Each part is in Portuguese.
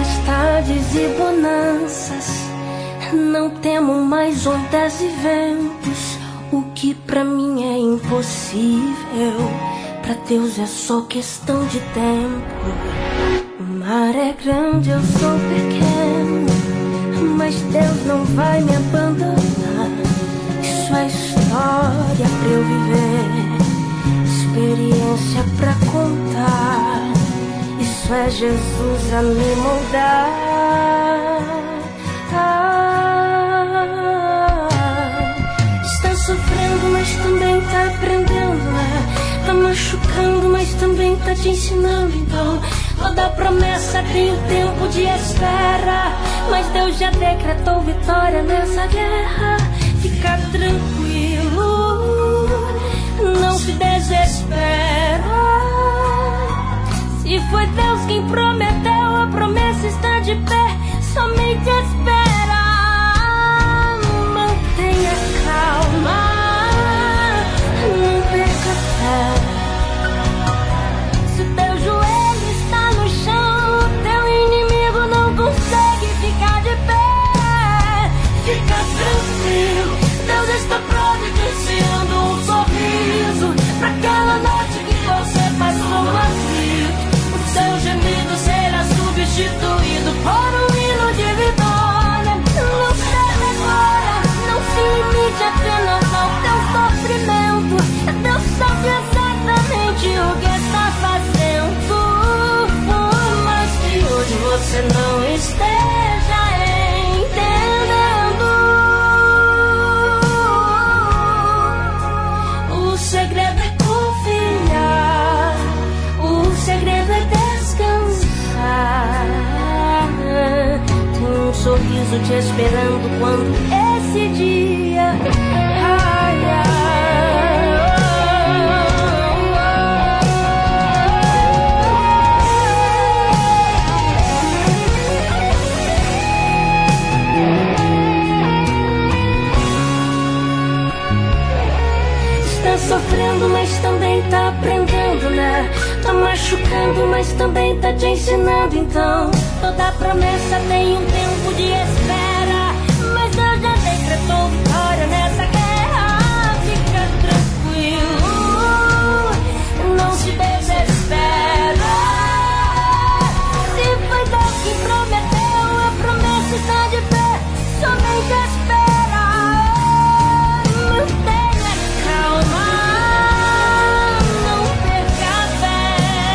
tempestades e bonanças, não temo mais ondas e ventos. O que pra mim é impossível, pra Deus é só questão de tempo. O mar é grande, eu sou pequeno, mas Deus não vai me abandonar. Isso é história pra eu viver, experiência pra contar. Isso é Jesus a me moldar. Está sofrendo, mas também tá aprendendo, né? Tá machucando, mas também tá te ensinando. Então toda promessa tem um tempo de espera, mas Deus já decretou vitória nessa guerra. Fica tranquilo, não se desespera. Se foi Deus quem prometeu, a promessa está de pé. Somente espera, mantenha calma, não perca fé. Se teu joelho está no chão, teu inimigo não consegue ficar de pé. Fica tranquilo, Deus está providenciando um sorriso pra aquela noite que você passou aflito. O seu gemido será substituído por um hino de vitória. Não cede agora, não se limite apenas ao teu sofrimento. Deus sabe exatamente o que está fazendo. Por mais que hoje você não esteja entendendo, o segredo é confiar, o segredo é descansar. Tem um sorriso te esperando quando esse dia Está sofrendo, mas também tá aprendendo, né? Tá machucando, mas também tá te ensinando. Então toda promessa tem um tempo de espera, mas Deus já decretou vitória nessa guerra. Fica tranquilo, não se desespera. Se foi Deus que prometeu, a promessa está de pé. Somente espera, mantenha calma, não perca a fé.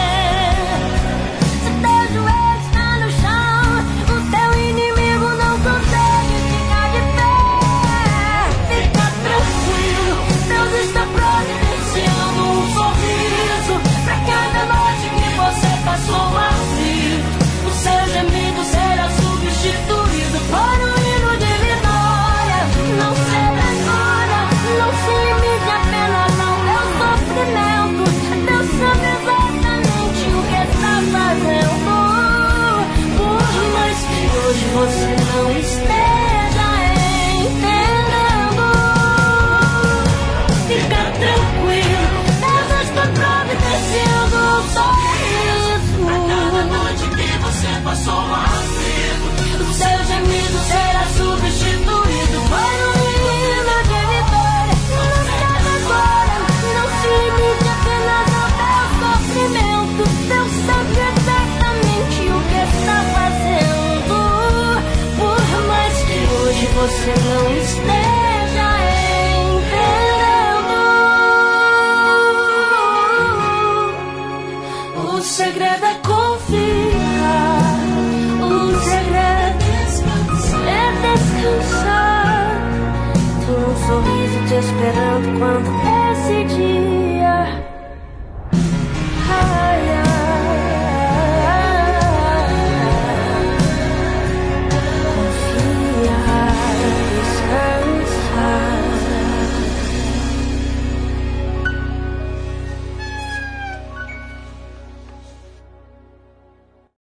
Se teu joelho está no chão, o teu inimigo não consegue ficar de pé. Fica tranquilo, Deus está providenciando um sorriso pra cada noite que você passou aflito. O seu gemido será substituído por um hino de vitória. Não ceda agora, não se limite apenas ao teu sofrimento. Deus sabe exatamente o que está fazendo. Por mais que hoje você não esteja entendendo, fica tranquilo, Deus está providenciando um sorriso pra cada noite que você passou aflito. O seu gemido será substituído por um hino de vitória. Não cede agora, não se limite apenas ao teu sofrimento. Deus sabe exatamente o que está fazendo. Por mais que hoje você não esteja entendendo, o segredo é confiar, o segredo é descansar. Tem um sorriso te esperando quando